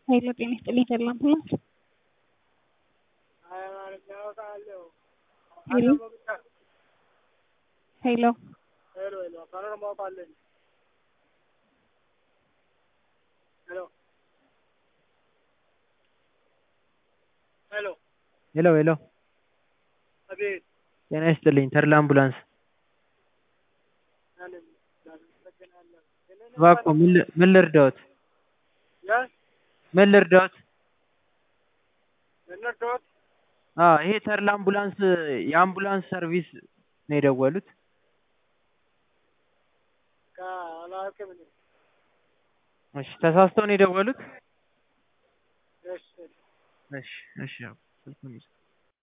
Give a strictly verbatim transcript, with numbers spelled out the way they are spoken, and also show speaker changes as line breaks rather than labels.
ኃይለ ጤና ይስጥልኝ ተድላ አምቡላንስ። ሄሎ ሄሎ
ሄሎ ሄሎ ጤና ይስጥልኝ ተድላ አምቡላንስ። እባክዎ ምን ል- ምን ልርዳዎት? ምን ልርዳዎት? አዎ ይሄ ተድላ አምቡላንስ የአምቡላንስ ሰርቪስ ነው የደወሉት? እሺ ተሳስተው ነው የደወሉት? እሺ እሺ አዎ ስልኩን ይስጡ።